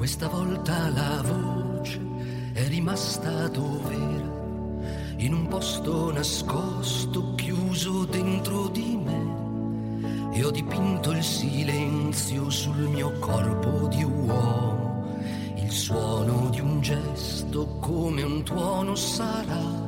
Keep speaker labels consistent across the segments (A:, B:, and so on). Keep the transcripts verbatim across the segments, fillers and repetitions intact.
A: Questa volta la voce è rimasta dov'era, in un posto nascosto, chiuso dentro di me, e ho dipinto il silenzio sul mio corpo di uomo, il suono di un gesto come un tuono sarà.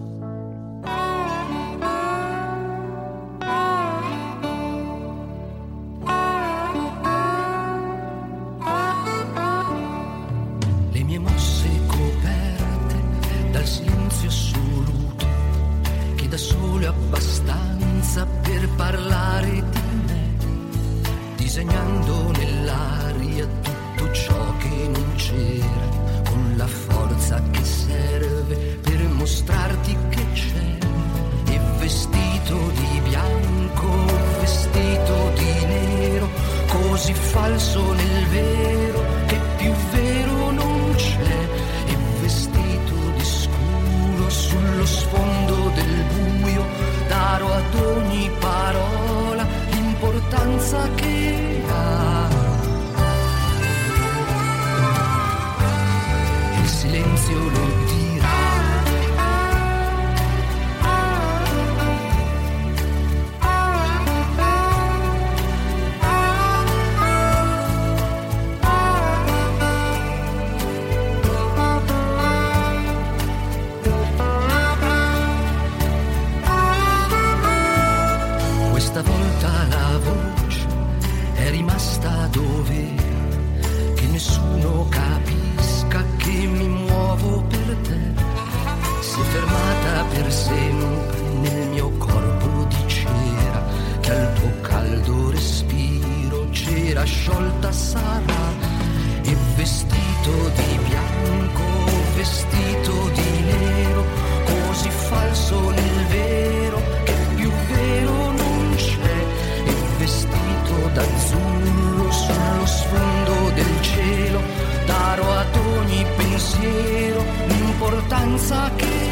A: Per parlare di me, disegnando nell'aria tutto ciò che non c'era, con la forza che serve per mostrarti che c'è. E vestito di bianco, vestito di nero, così falso nel vero che più vero non c'è. E vestito di scuro sullo sfondo del buio, darò ad ogni parola l'importanza che ha. Il silenzio lo dirà. Questa volta la voce è rimasta dov'era, che nessuno capisca che mi muovo per te. Si è fermata per sempre nel mio corpo di cera, che al tuo caldo respiro c'era sciolta sarà. E vestito di bianco, vestito di nero, così falso nel vero che più vero non c'è. E vestito d'azzurro sullo sfondo del cielo, darò ad ogni pensiero l'importanza che